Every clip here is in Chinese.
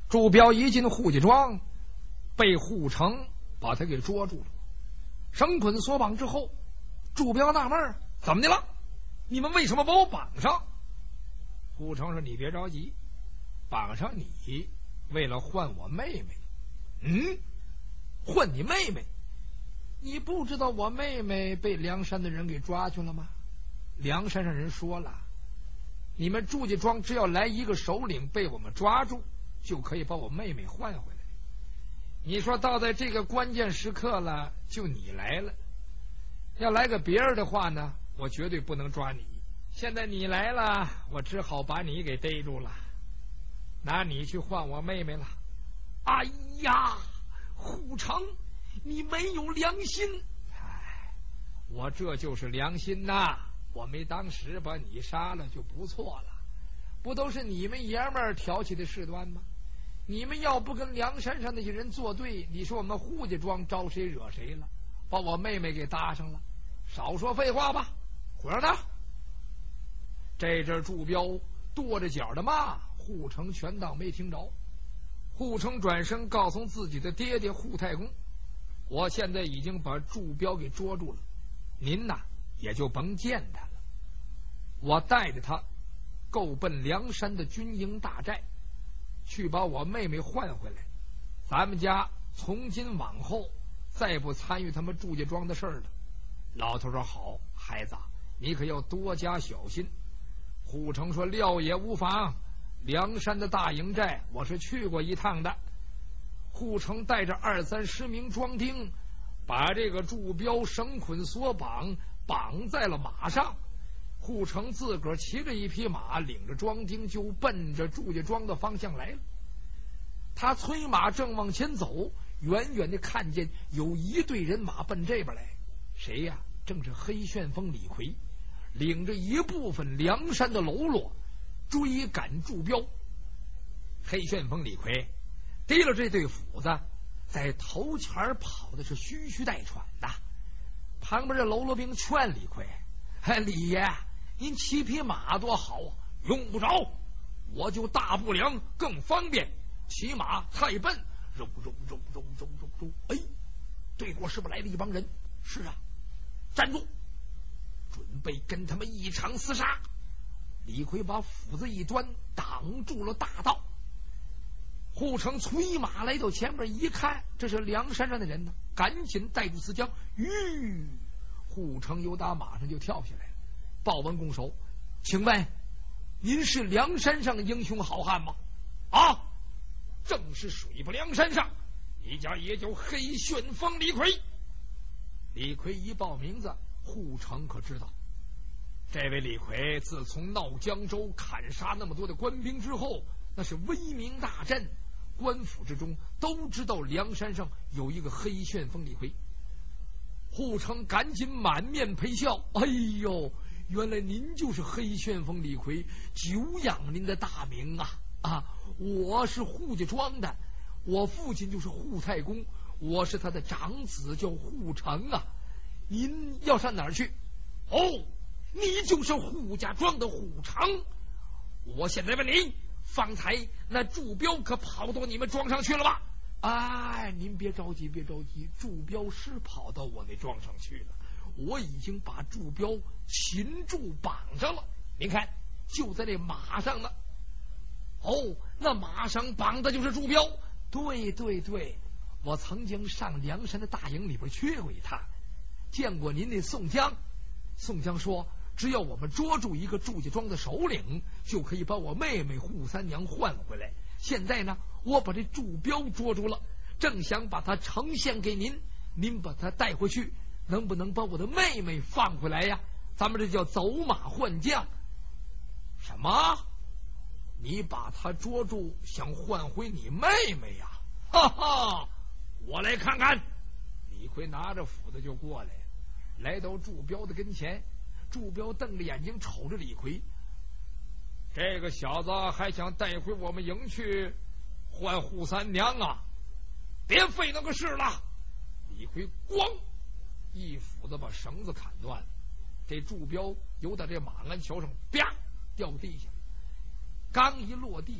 祝彪一进户家庄，被护城把他给捉住了，绳捆索绑之后，祝彪纳闷怎么的了？你们为什么把我绑上？护城说：“你别着急，绑上你为了换我妹妹。”换你妹妹？你不知道我妹妹被梁山的人给抓去了吗？梁山上人说了，你们祝家庄只要来一个首领被我们抓住，就可以把我妹妹换回来。你说到在这个关键时刻了，就你来了，要来个别人的话呢，我绝对不能抓你。现在你来了，我只好把你给逮住了，拿你去换我妹妹了。哎呀，护城，你没有良心！我这就是良心呐！我没当时把你杀了就不错了，不都是你们爷们儿挑起的事端吗？你们要不跟梁山上那些人作对，你说我们户家庄招谁惹谁了？把我妹妹给搭上了，少说废话吧！伙儿呢？这阵祝彪跺着脚的骂，护城全当没听着。护城转身告诉自己的爹爹护太公：“我现在已经把祝彪给捉住了，您呐也就甭见他了。我带着他够奔梁山的军营大寨，去把我妹妹换回来。咱们家从今往后再不参与他们祝家庄的事儿了。”老头说：“好，孩子，你可要多加小心。”护城说：“料也无妨，梁山的大营寨我是去过一趟的。”护城带着20-30名庄丁，把这个祝彪绳捆索绑，绑在了马上。护城自个儿骑着一匹马，领着庄丁就奔着祝家庄的方向来了。他催马正往前走，远远的看见有一队人马奔这边来。谁呀？正是黑旋风李逵，领着一部分梁山的喽啰追赶祝彪。黑旋风李逵提了这对斧子，在头前跑的是吁吁带喘的。旁边的喽啰兵劝李逵：“李爷，您骑匹马多好啊！”“用不着，我就大不良更方便，骑马太笨。”肉。哎，对过是不是来了一帮人？是啊，站住，准备跟他们一场厮杀。李逵把斧子一端，挡住了大道。护城催马来到前面一看，这是梁山上的人呢，赶紧带住刺将。护城由打马上就跳下来，报完拱手：“请问您是梁山上的英雄好汉吗？”“啊，正是水泊梁山上，你家也叫黑旋风李逵。”李逵一报名字，护城可知道，这位李逵自从闹江州砍杀那么多的官兵之后，那是威名大振，官府之中都知道梁山上有一个黑旋风李逵。护城赶紧满面陪笑：“哎呦，原来您就是黑旋风李逵，久仰您的大名啊！我是护家庄的，我父亲就是护太公，我是他的长子，叫护城啊。您要上哪儿去？”“哦，你就是护家庄的护城。我现在问你，方才那祝彪可跑到你们庄上去了吧？”“哎，您别着急，别着急，祝彪是跑到我那庄上去了，我已经把祝彪擒住绑上了，您看就在这马上呢。”“哦，那马上绑的就是祝彪？”“对，我曾经上梁山的大营里边去过一趟，见过您那宋江。宋江说，只要我们捉住一个祝家庄的首领，就可以把我妹妹扈三娘换回来。现在呢，我把这祝彪捉住了，正想把他呈现给您，您把他带回去，能不能把我的妹妹放回来呀？咱们这叫走马换将。”“什么？你把他捉住，想换回你妹妹呀？哈哈，我来看看。”李逵拿着斧子就过来，来到祝彪的跟前。祝彪瞪着眼睛瞅着李逵：“这个小子还想带回我们营去换扈三娘啊？别费那个事了！”李逵咣一斧子把绳子砍断了，这祝彪由到这马鞍桥上啪掉地下，刚一落地，李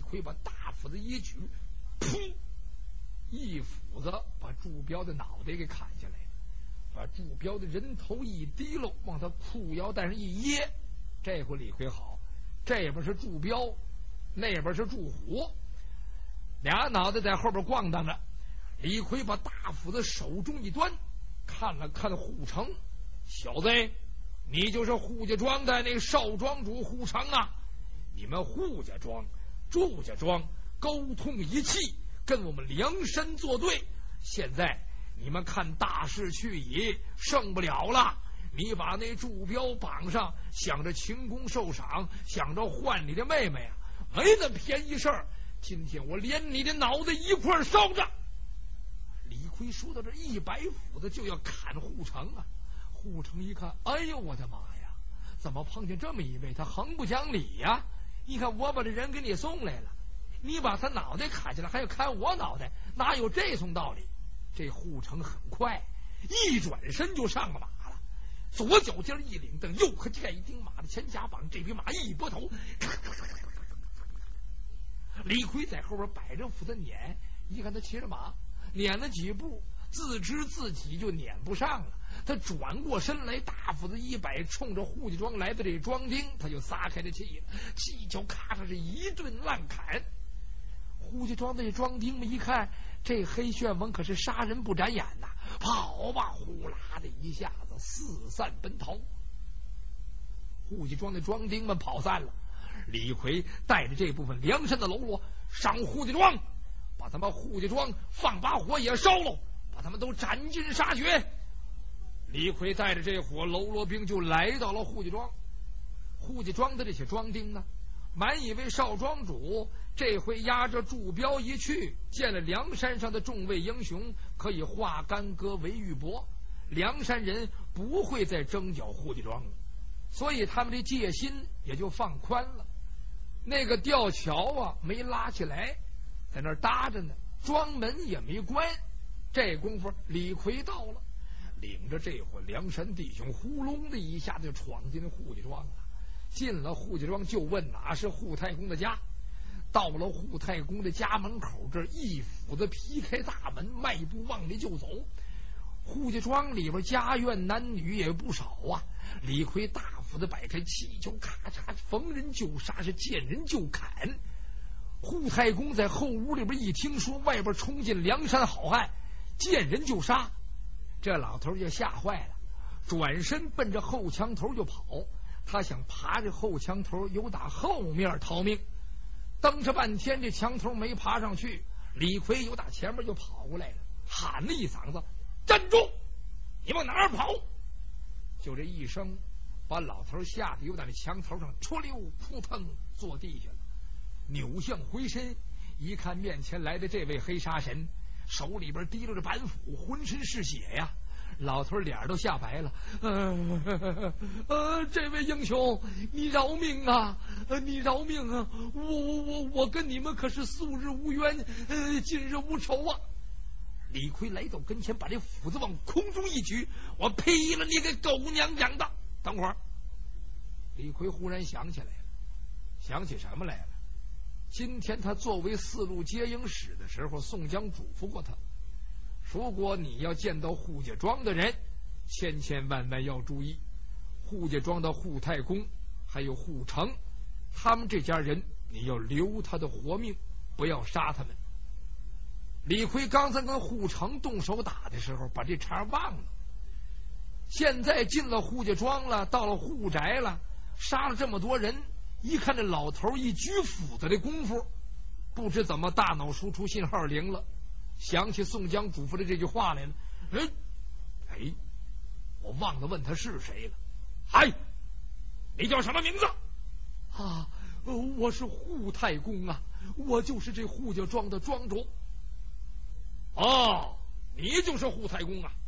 逵把大斧子一举，噗，一斧子把祝彪的脑袋给砍下来，把祝彪的人头一提溜，往他裤腰带上一掖。这回李逵好，这边是祝彪，那边是祝虎，俩脑袋在后边咣当着。李逵把大斧子手中一端，看了看护城，小子，你就是扈家庄的那少庄主扈城啊！你们扈家庄、祝家庄沟通一气，跟我们梁山作对。现在你们看大势去矣，胜不了了。你把那祝彪绑上，想着秦公受赏，想着换你的妹妹啊，没那便宜事儿。今天我连你的脑袋一块烧着。李逵说到这，100斧子就要砍扈城啊！扈城一看，哎呦我的妈呀，怎么碰见这么一位？他横不讲理呀！你看我把这人给你送来了，你把他脑袋砍下来，还要砍我脑袋，哪有这种道理？这扈城很快一转身就上了马了，左脚尖一领蹬，右和盖一钉马的前夹绑，这匹马一拨头，李逵在后边摆着斧子撵，一看他骑着马，撵了几步，自知自己就撵不上了。他转过身来，大斧子一摆，冲着扈家庄来的这庄丁，他就撒开了气了，气脚咔嚓是一顿乱砍。扈家庄的这庄丁们一看，这黑旋风可是杀人不眨眼呐，跑吧，呼啦的一下子四散奔逃。扈家庄的庄丁们跑散了，李逵带着这部分梁山的喽啰上扈家庄，把他们扈家庄放把火也烧了，把他们都斩尽杀绝。李逵带着这伙喽啰兵就来到了扈家庄。扈家庄的这些庄丁呢，满以为少庄主这回押着祝彪一去，见了梁山上的众位英雄，可以化干戈为玉帛，梁山人不会再征剿扈家庄了，所以他们这戒心也就放宽了。那个吊桥啊没拉起来，在那儿搭着呢，庄门也没关。这功夫李逵到了，领着这伙梁山弟兄呼隆的一下就闯进扈家庄了。进了扈家庄就问哪是扈太公的家，到了扈太公的家门口，这一斧子劈开大门，迈步往里就走。扈家庄里边家院男女也不少啊，李逵大斧子摆开，气球咔嚓，逢人就杀，是见人就砍。扈太公在后屋里边一听说外边冲进梁山好汉，见人就杀，这老头就吓坏了，转身奔着后墙头就跑。他想爬着后墙头，由打后面逃命，蹬着半天这墙头没爬上去。李逵由打前面就跑过来了，喊了一嗓子：“站住！你往哪儿跑？”就这一声，把老头吓得由在那墙头上戳溜扑腾坐地下了，扭向回身一看，面前来的这位黑杀神手里边提溜着板斧，浑身是血呀。老头脸都吓白了，这位英雄，你饶命啊！你饶命啊！我跟你们可是素日无冤，今日无仇啊！李逵来到跟前，把这斧子往空中一举，我劈了你个狗娘养的！等会儿，李逵忽然想起来了，想起什么来了？今天他作为4路接应使的时候，宋江嘱咐过他，如果你要见到扈家庄的人，千千万万要注意，扈家庄的扈太公还有扈城，他们这家人你要留他的活命，不要杀他们。李逵刚才跟扈城动手打的时候，把这茬忘了，现在进了扈家庄了，到了扈宅了，杀了这么多人，一看这老头一举斧子的功夫，不知怎么大脑输出信号灵了，想起宋江嘱咐的这句话来了。我忘了问他是谁了。嗨，你叫什么名字啊？我是扈太公啊，我就是这扈家庄的庄主。哦，你就是扈太公啊？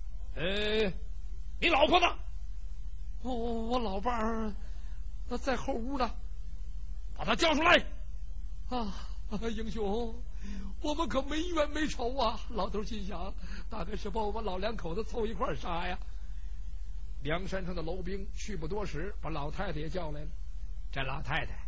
你老婆呢？我老伴儿在后屋呢，把他叫出来。英雄，我们可没冤没仇啊！老头心想，大概是把我们老两口子凑一块杀呀。梁山上的楼兵去不多时，把老太太也叫来了。这老太太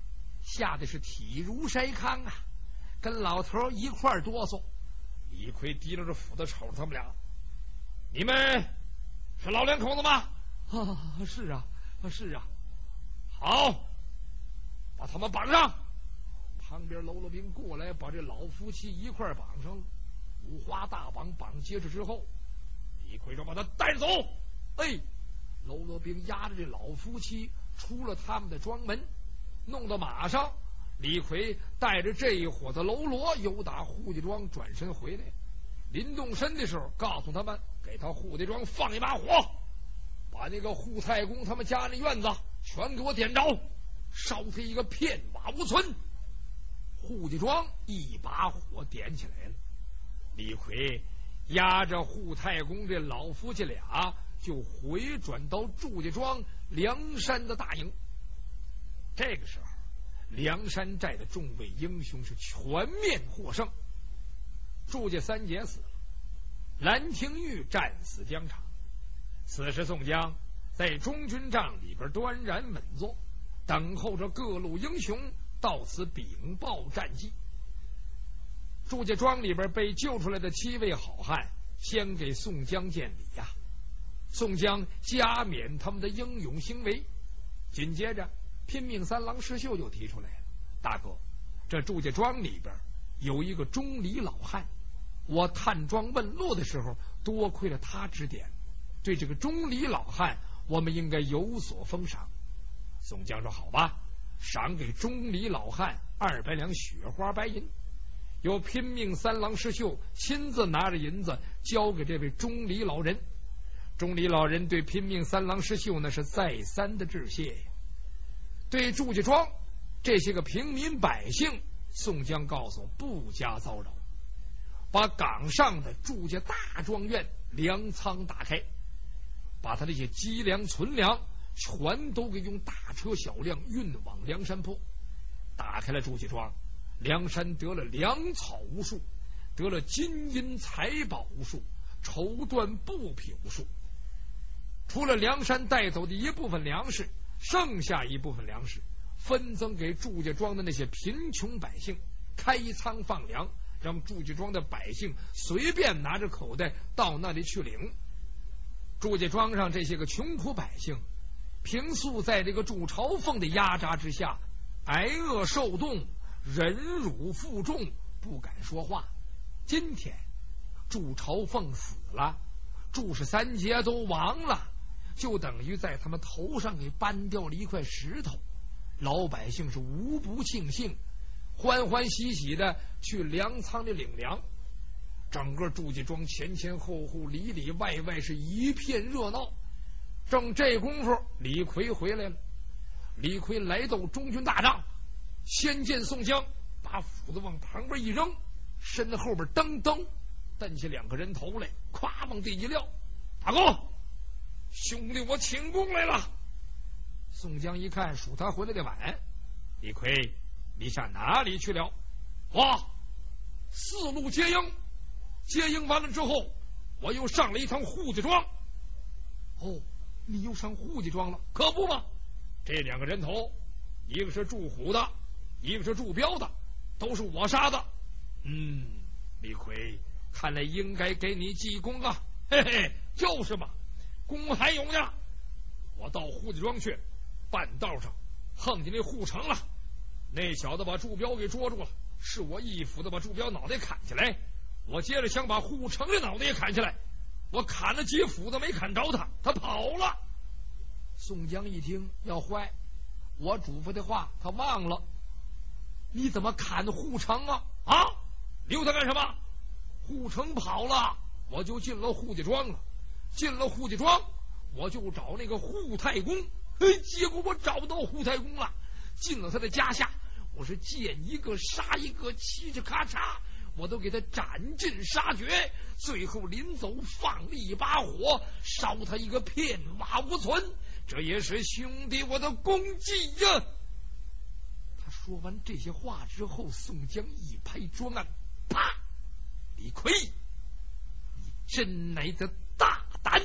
吓得是体如筛糠啊，跟老头一块儿哆嗦。李逵提着斧子瞅着他们俩：“你们是老两口子吗？”“ 是啊，是啊。”“ 好，把他们绑上。”旁边喽啰兵过来，把这老夫妻一块绑上了，五花大绑，绑结实之后，李逵就把他带着走。哎，喽啰兵押着这老夫妻出了他们的庄门，弄到马上。李逵带着这一伙的喽啰由打户家庄转身回来，临动身的时候告诉他们，给他户家庄放一把火，把那个扈太公他们家那院子全给我点着，烧他一个片瓦无存。户家庄一把火点起来了，李逵押着扈太公这老夫妻俩就回转到祝家庄梁山的大营。这个时候梁山寨的众位英雄是全面获胜，祝家三姐死了，蓝廷玉战死疆场。此时宋江在中军帐里边端然稳坐，等候着各路英雄到此禀报战绩。祝家庄里边被救出来的7位好汉先给宋江见礼呀，宋江加冕他们的英勇行为。紧接着拼命三郎石秀就提出来了：“大哥，这祝家庄里边有一个钟离老汉，我探庄问路的时候多亏了他指点，对这个钟离老汉我们应该有所封赏。”宋江说：“好吧，赏给钟离老汉200两雪花白银。”由拼命三郎石秀亲自拿着银子交给这位钟离老人。钟离老人对拼命三郎石秀那是再三的致谢。对祝家庄这些个平民百姓，宋江告诉不加骚扰，把岗上的祝家大庄院粮仓打开，把他这些积粮存粮全都给用大车小辆运往梁山泊。打开了祝家庄，梁山得了粮草无数，得了金银财宝无数，绸缎布匹无数。除了梁山带走的一部分粮食，剩下一部分粮食分赠给祝家庄的那些贫穷百姓，开仓放粮，让祝家庄的百姓随便拿着口袋到那里去领。祝家庄上这些个穷苦百姓，平素在这个祝朝奉的压榨之下，挨饿受冻，忍辱负重，不敢说话。今天祝朝奉死了，祝氏三杰都亡了，就等于在他们头上给搬掉了一块石头。老百姓是无不庆幸，欢欢喜喜的去粮仓里领粮。整个祝家庄前前后后里里外外是一片热闹。正这功夫，李逵回来了。李逵来到中军大帐，先见宋江，把斧子往旁边一扔，身后边噔噔蹬起2个人头来，咵往地一撂：“大哥，兄弟我请功来了。”宋江一看属他回来的晚，李逵你上哪里去了？4路接应，接应完了之后，我又上了一趟扈家庄。哦，你又上扈家庄了？可不嘛，这2个人头，一个是祝虎的，一个是祝彪的，都是我杀的。李逵，看来应该给你记功啊。嘿嘿，就是嘛，功还有呢。我到扈家庄去，半道上碰见那扈成了，那小子把祝彪给捉住了，是我一斧子把祝彪脑袋砍下来，我接着想把扈成的脑袋也砍下来，我砍了几斧子没砍着他，他跑了。宋江一听，要坏，我嘱咐的话他忘了。你怎么砍扈成啊？留他干什么？扈成跑了，我就进了扈家庄了。进了扈家庄，我就找那个扈太公，结果我找不到扈太公了。进了他的家下，我是见一个杀一个，嘁哧咔嚓，我都给他斩尽杀绝，最后临走放了一把火，烧他一个片瓦无存，这也是兄弟我的功绩呀。他说完这些话之后，宋江一拍桌案，啪！李逵，你真乃的大胆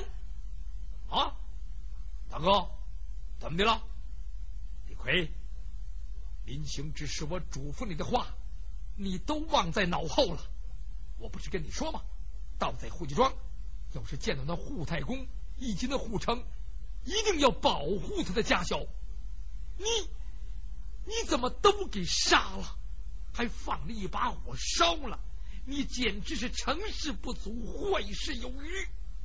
啊！大哥，怎么的了？李逵， 临行之时我嘱咐你的话，你都忘在脑后了。我不是跟你说吗？到在户籍庄，要是见到那扈太公以及那扈成，一定要保护他的家小。你怎么都给杀了，还放了一把火烧了？你简直是成事不足，坏事有余。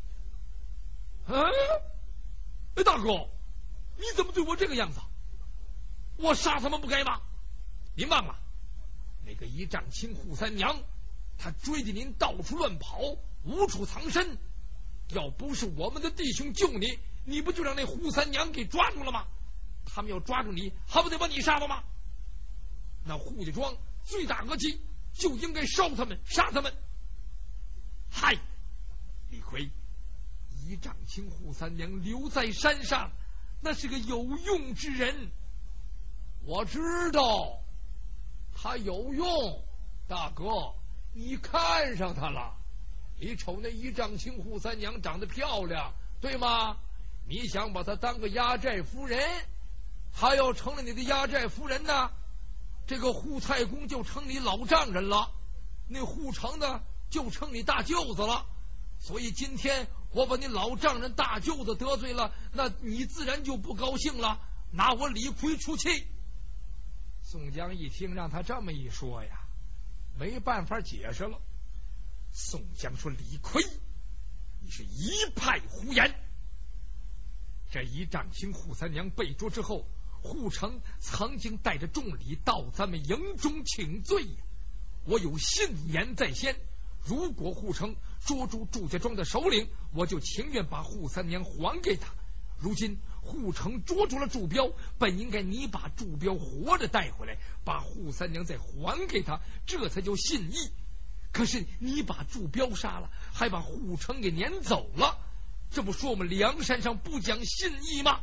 大哥，你怎么对我这个样子？我杀他们不该吗？您忘了那个一丈青扈三娘，她追着您到处乱跑，无处藏身。要不是我们的弟兄救你，你不就让那扈三娘给抓住了吗？他们要抓住你，还不得把你杀了吗？那户籍庄罪大恶极，就应该烧他们，杀他们。嗨，李逵，一丈青扈三娘留在山上，那是个有用之人。 我知道他有用，大哥，你看上他了。你瞅那一丈青扈三娘长得漂亮，对吗？你想把她当个压寨夫人，她要成了你的压寨夫人呢，这个扈太公就成你老丈人了，那扈成呢就成你大舅子了。所以今天我把你老丈人大舅子得罪了，那你自然就不高兴了，拿我李逵出气。 宋江一听让他这么一说呀，没办法解释了。宋江说：“李逵，你是一派胡言！这一丈青扈三娘被捉之后，扈成曾经带着众礼到咱们营中请罪呀。我有信言在先，如果扈成捉住祝家庄的首领，我就情愿把扈三娘还给他。如今扈成捉住了祝彪，本应该你把祝彪活着带回来，把扈三娘再还给他，这才叫信义。可是你把祝彪杀了，还把扈成给撵走了，这不说我们梁山上不讲信义吗？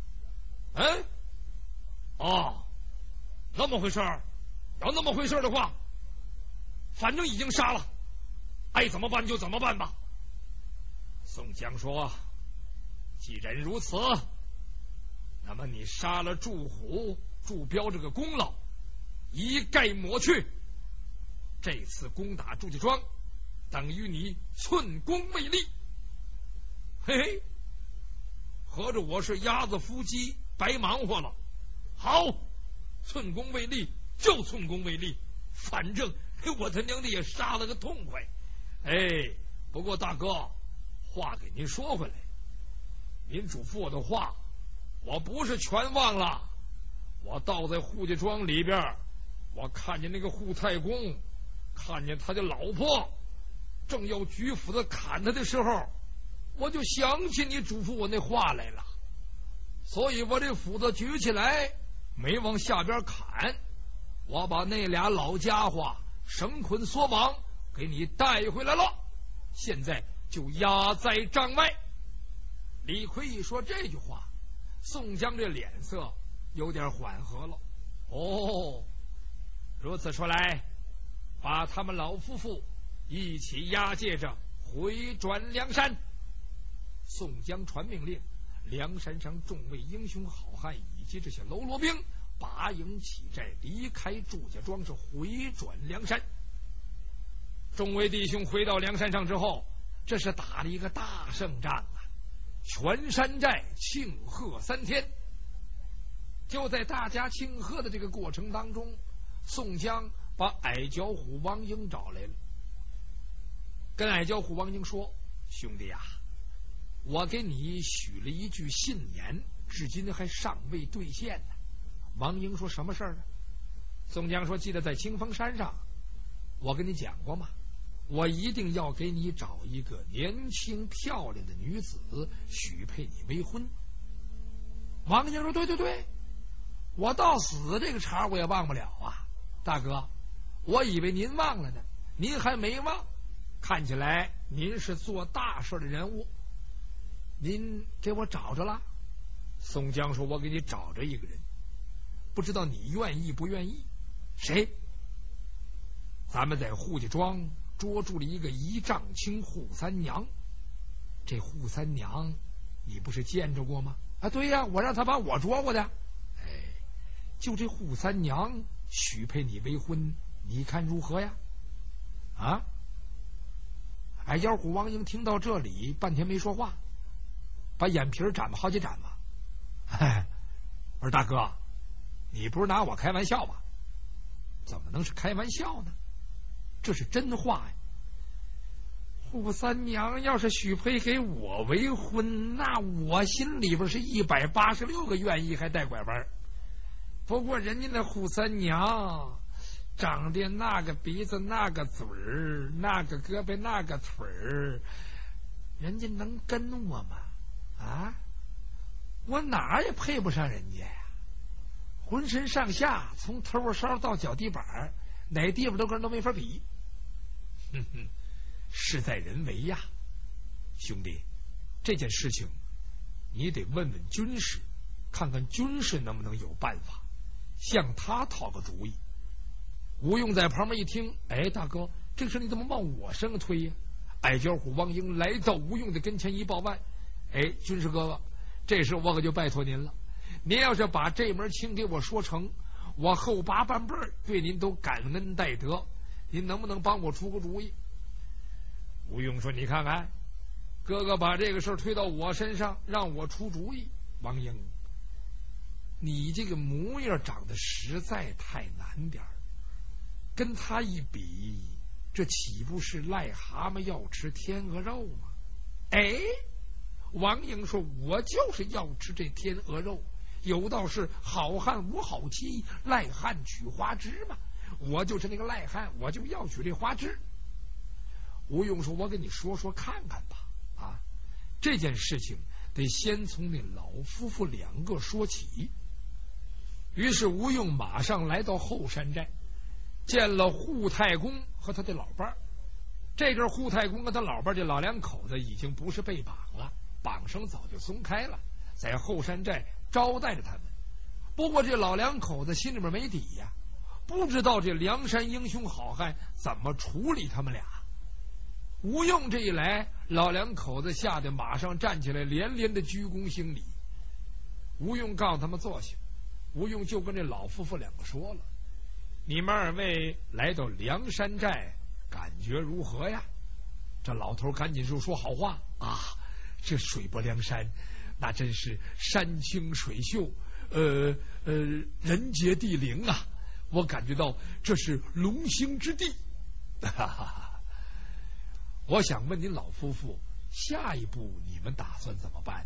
那么回事儿。要那么回事的话，反正已经杀了，爱怎么办就怎么办吧。 宋江说：“既然如此，那么你杀了祝虎、祝彪这个功劳一概抹去。这次攻打祝家庄，等于你寸功未立。 嘿嘿，合着我是鸭子伏鸡，白忙活了。好，寸功未立就寸功未立，反正我他娘的也杀了个痛快。不过大哥，话给您说回来，您嘱咐我的话，我不是全忘了。我倒在扈家庄里边，我看见那个扈太公，看见他的老婆，正要举斧子砍他的时候，我就想起你嘱咐我那话来了，所以我这斧子举起来没往下边砍，我把那俩老家伙绳捆索绑给你带回来了，现在就押在帐外。 李逵一说这句话，宋江这脸色有点缓和了。如此说来，把他们老夫妇一起押解着回转梁山。宋江传命令，梁山上众位英雄好汉以及这些喽啰兵拔营起寨，离开祝家庄，是回转梁山。众位弟兄回到梁山上之后，这是打了一个大胜仗啊，全山寨庆贺3天。就在大家庆贺的这个过程当中，宋江把矮脚虎王英找来了，跟矮脚虎王英说：“兄弟啊，我给你许了一句信言，至今还尚未兑现呢。”王英说：“什么事儿呢？”宋江说：“记得在清风山上，我跟你讲过吗？我一定要给你找一个年轻漂亮的女子，许配你为婚。”王英说：“对对对，我到死这个茬我也忘不了啊。大哥，我以为您忘了呢，您还没忘，看起来您是做大事的人物，您给我找着了。”宋江说：“我给你找着一个人，不知道你愿意不愿意？”“谁？”“咱们在扈家庄捉住了一个一丈青扈三娘，这扈三娘你不是见着过吗？”“啊，对呀，我让他把我捉过的。 就这扈三娘许配你为婚，你看如何呀？啊！矮脚虎王英听到这里，半天没说话，把眼皮眨了好几眨吧。我说大哥，你不是拿我开玩笑吧？怎么能是开玩笑呢？这是真话呀！扈三娘要是许配给我为婚，那我心里边是186个愿意，还带拐弯。不过人家那扈三娘长得那个鼻子那个嘴儿，那个胳膊那个腿儿，人家能跟我吗？啊，我哪儿也配不上人家呀！浑身上下从头梢到脚底板，哪地方都跟人都没法比。哼哼，事在人为呀，兄弟，这件事情你得问问军师，看看军师能不能有办法，向他讨个主意。吴用在旁边一听，哎，大哥，这事你怎么往我身上推呀？矮脚虎王英来到吴用的跟前一报万，哎，军师哥哥，这事我可就拜托您了。您要是把这门亲给我说成，我后8半辈儿对您都感恩戴德，您能不能帮我出个主意？吴用说：“你看看，哥哥把这个事推到我身上，让我出主意。王英，你这个模样长得实在太难点儿，跟他一比，这岂不是癞蛤蟆要吃天鹅肉吗？”哎，王英说：“我就是要吃这天鹅肉。有道是好汉无好妻，赖汉娶花枝嘛。我就是那个赖汉，我就要娶这花枝。”吴用说：“我给你说说看看吧。啊，这件事情得先从那老夫妇2个说起。”于是吴用马上来到后山寨，见了扈太公和他的老伴儿。这阵扈太公跟他老伴儿这老2口子已经不是被绑了，绑绳早就松开了，在后山寨招待着他们。不过这老2口子心里面没底呀，不知道这梁山英雄好汉怎么处理他们俩。吴用这一来，老2口子吓得马上站起来，连连的鞠躬行礼。吴用告诉他们坐下，吴用就跟这老夫妇2个说了：“你们2位来到梁山寨，感觉如何呀？”这老头赶紧就说好话啊，这水泊梁山那真是山清水秀，人杰地灵啊！我感觉到这是龙兴之地。哈哈。我想问您老夫妇，下一步你们打算怎么办？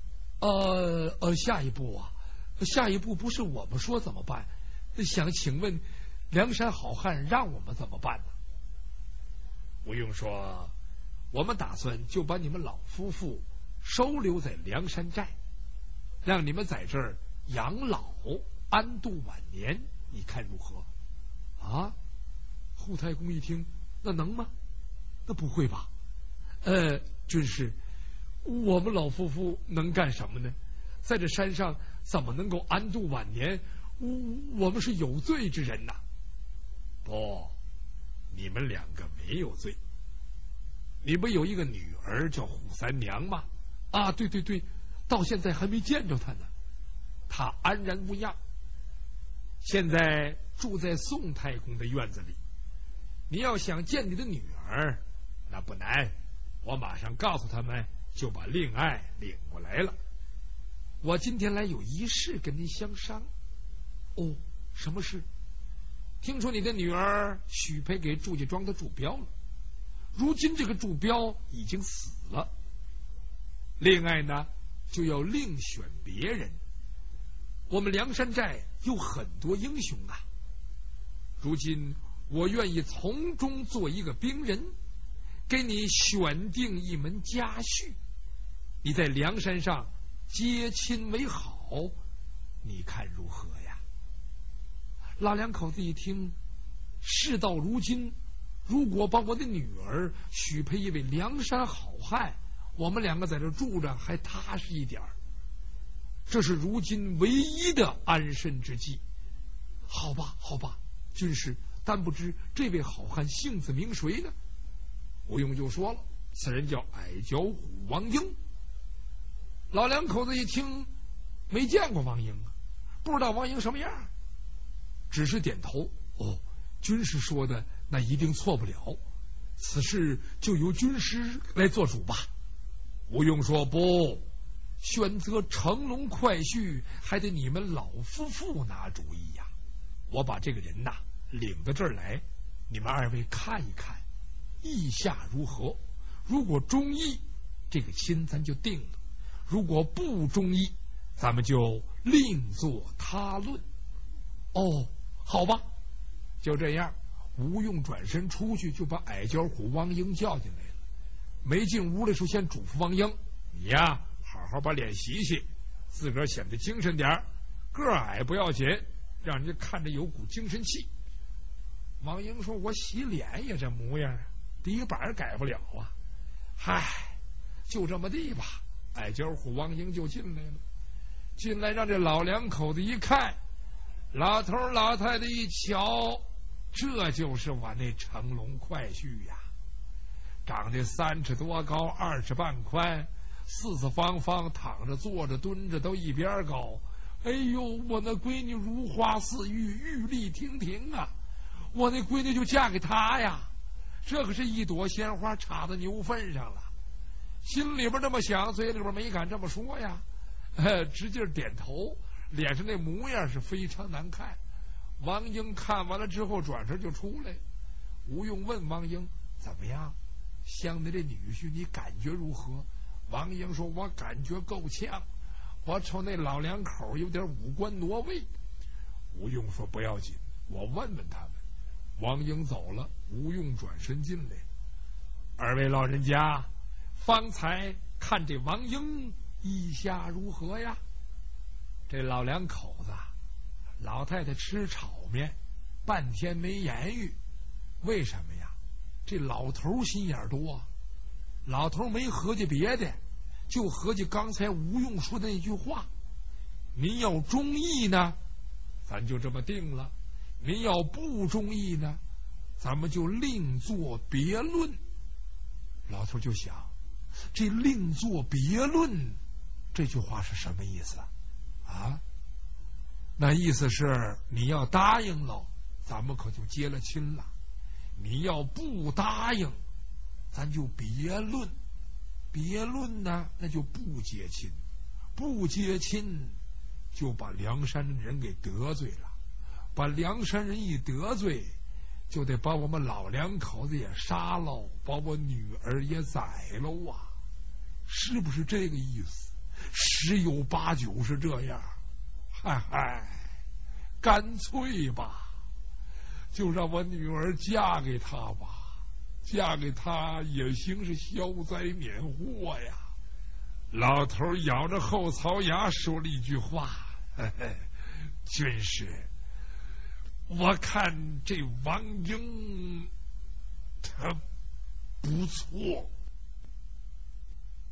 下一步啊，下一步不是我们说怎么办，想请问梁山好汉让我们怎么办呢？吴用说：“我们打算就把你们老夫妇收留在梁山寨，让你们在这儿养老安度晚年，你看如何？”啊！扈太公一听，那能吗？那不会吧？军师，我们老夫妇能干什么呢？在这山上怎么能够安度晚年？我们是有罪之人呐！不，你们2个没有罪。你不有一个女儿叫扈三娘吗？啊，对对对，到现在还没见着她呢。她安然无恙，现在住在宋太公的院子里。你要想见你的女儿，那不难，我马上告诉他们，就把令爱领过来了。我今天来有一事跟您相商。哦，什么事？听说你的女儿许配给祝家庄的祝彪了，如今这个祝彪已经死了，令爱呢就要另选别人。我们梁山寨有很多英雄啊，如今我愿意从中做一个兵人，给你选定一门家婿，你在梁山上结亲为好，你看如何呀？老2口子一听，事到如今，如果把我的女儿许配一位梁山好汉，我们2个在这住着还踏实一点儿，这是如今唯一的安身之计。好吧，好吧，军师，但不知这位好汉姓字名谁呢？吴用就说了，此人叫矮脚虎王英。老2口子一听，没见过王英啊，不知道王英什么样， 只是点头。哦，军师说的那一定错不了，此事就由军师来做主吧。吴用说：“不，选择乘龙快婿还得你们老夫妇拿主意呀。我把这个人呐领到这儿来，你们二位看一看，意下如何？如果中意，这个亲咱就定了；如果不中意，咱们就另作他论。”哦，好吧，就这样。吴用转身出去，就把矮脚虎王英叫进来了。没进屋的时候，先嘱咐王英：“你呀，好好把脸洗洗，自个儿显得精神点儿。个矮不要紧，让人家看着有股精神气。”王英说：“我洗脸也这模样，底板改不了啊。嗨，就这么地吧。”矮脚虎王英就进来了，进来让这老两口子一看，老头老太太一瞧，这就是我那乘龙快婿呀，长得3尺多高，2尺半宽，四四方方，躺着坐着蹲着都一边高。哎呦，我那闺女如花似玉，玉立亭亭啊！我那闺女就嫁给他呀，这可是一朵鲜花插在牛粪上了。心里边这么想，嘴里边没敢这么说呀，直劲点头，脸上那模样是非常难看。王英看完了之后，转身就出来。吴用问王英：“怎么样？相的这女婿，你感觉如何？”王英说：“我感觉够呛，我瞅那老两口有点五官挪位。”吴用说：“不要紧，我问问他们。”王英走了，吴用转身进来：“二位老人家，方才看这王英意下如何呀？”这老两口子，老太太吃炒面，半天没言语。为什么呀？这老头心眼多，老头没合计别的，就合计刚才吴用说的那句话：“您要中意呢，咱就这么定了；您要不中意呢，咱们就另作别论。”老头就想，这另作别论这句话是什么意思啊？那意思是你要答应了，咱们可就结了亲了；你要不答应，咱就别论。别论呢，那就不结亲；不结亲，就把梁山人给得罪了；把梁山人一得罪，就得把我们老两口子也杀喽，把我女儿也宰喽啊！是不是这个意思？10有8九是这样。嗨嗨，干脆吧，就让我女儿嫁给他吧，嫁给他也行，是消灾免祸呀。老头咬着后槽牙说了一句话：“军师，我看这王英他不错。”